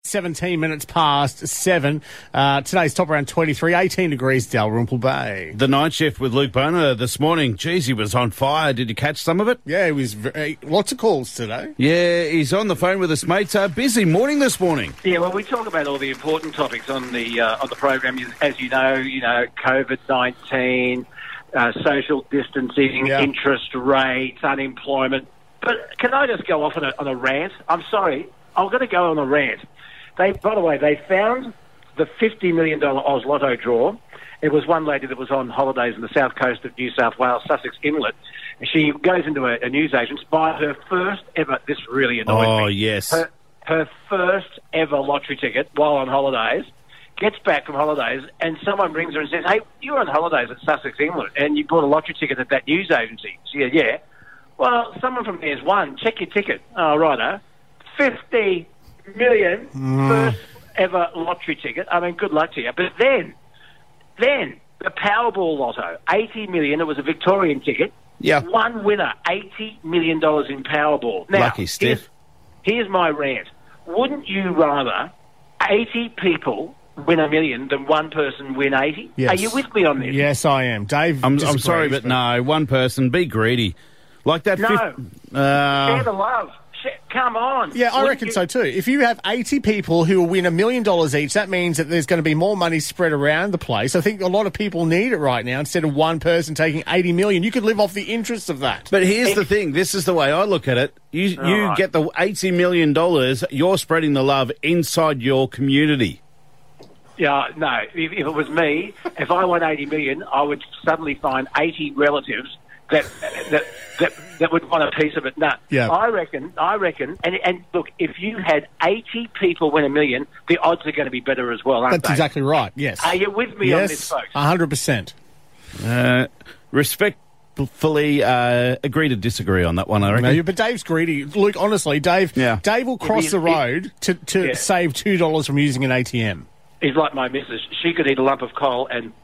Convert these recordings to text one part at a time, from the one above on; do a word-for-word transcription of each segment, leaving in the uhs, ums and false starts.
seventeen minutes past seven. Uh, today's top around twenty-three, eighteen degrees Dalrymple Bay. The night shift with Luke Boner this morning. Geez, he was on fire. Did you catch some of it? Yeah, it was very, lots of calls today. Yeah, he's on the phone with us, mate. Uh, busy morning this morning. Yeah, well, we talk about all the important topics on the uh, on the program. As you know, you know, COVID nineteen, uh, social distancing, Yeah. interest rates, unemployment. But can I just go off on a, on a rant? I'm sorry, I'm going to go on a rant. They, by the way, they found the fifty million dollars Oz Lotto draw. It was one lady that was on holidays on the south coast of New South Wales, Sussex Inlet. And she goes into a, a newsagent, buys her first ever, this really annoyed Oh, me. yes. Her, her first ever lottery ticket while on holidays, gets back from holidays, and someone rings her and says, hey, you were on holidays at Sussex Inlet, and you bought a lottery ticket at that news agency. She said, yeah. Well, someone from there's won. Check your ticket. Oh, righto. fifty million Mm. first ever lottery ticket. I mean, good luck to you. But then, then the Powerball Lotto, eighty million. It was a Victorian ticket. Yeah. One winner, eighty million dollars in Powerball. Now, Lucky stiff. Here's, here's my rant. Wouldn't you rather eighty people win a million than one person win eighty? Yes. Are you with me on this? Yes, I am. Dave, I'm, I'm disagrees, sorry, but no, one person, be greedy. Like that. No. fif- Share uh, the love. Share, come on. Yeah, I Wouldn't reckon you- so too. If you have eighty people who will win a million dollars each, that means that there's going to be more money spread around the place. I think a lot of people need it right now instead of one person taking eighty million. You could live off the interest of that. But here's the thing. This is the way I look at it. You, you right. get the eighty million dollars. You're spreading the love inside your community. Yeah, no. If, if it was me, if I won eighty million, I would suddenly find eighty relatives that that that, that would want a piece of it. No, Yeah. I reckon. I reckon. And and look, if you had eighty people win a million, the odds are going to be better as well, aren't That's they? exactly right. Yes. Are you with me on this, Yes, folks? a hundred percent. Uh, respectfully uh, agree to disagree on that one, I reckon. No, you- but Dave's greedy. Luke, honestly, Dave. Yeah. Dave will cross If the he- if- road to to Yeah. save two dollars from using an A T M. He's like my missus. She could eat a lump of coal and...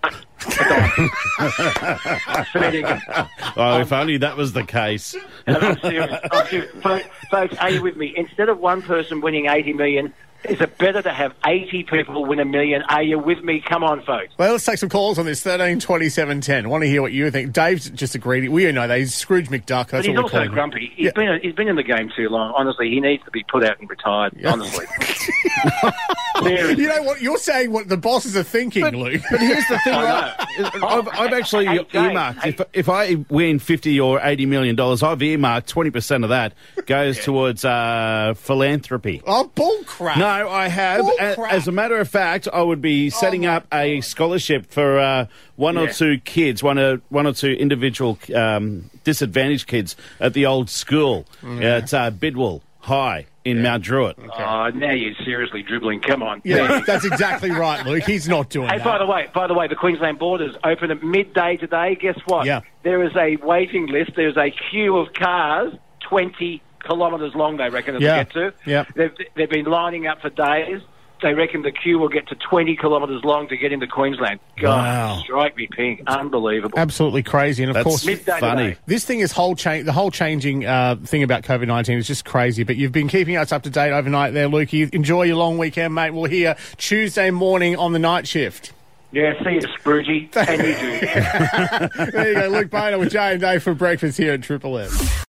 Feeding him. Oh, if only that was the case. I'm serious. I'm serious. Folks, folks, are you with me? Instead of one person winning eighty million, is it better to have eighty people win a million? Are you with me? Come on, folks. Well, let's take some calls on this thirteen twenty-seven ten. Want to hear what you think? Dave's just a greedy. We know that he's Scrooge McDuck. That's But he's what we also call him. grumpy. He's Yeah. been he's been in the game too long. Honestly, he needs to be put out and retired. Yeah. Honestly, Seriously. You know what? You're saying what the bosses are thinking, Luke. But here's the thing, I right? know. I've, I've actually Hey, Dave, earmarked, hey. if, if I win fifty or eighty million dollars, I've earmarked twenty percent of that goes towards uh, philanthropy. Oh, bull crap. No, I have. Bull A- crap. As a matter of fact, I would be setting my up a scholarship for uh, one or Yeah. two kids, one or, one or two individual um, disadvantaged kids at the old school at uh, Bidwell High in Mount Druitt. Oh, now you're seriously dribbling. Come on. Yeah, that's exactly right, Luke. He's not doing Hey, that. by the way, by the way, the Queensland borders open at midday today. Guess what? Yeah. There is a waiting list. There's a queue of cars, twenty kilometres long. They reckon it'll Yeah. get to. Yeah. They've they've been lining up for days. They reckon the queue will get to twenty kilometres long to get into Queensland. God, Wow. strike me pink. Unbelievable. Absolutely crazy. And of That's course, Midday funny. today. this thing is whole change. The whole changing uh, thing about COVID nineteen is just crazy. But you've been keeping us up to date overnight there, Lukey. Enjoy your long weekend, mate. We'll hear Tuesday morning on the night shift. Yeah, see you, Scroogey. And you do. There you go, Luke Boner with Jay and Dave for breakfast here at Triple M.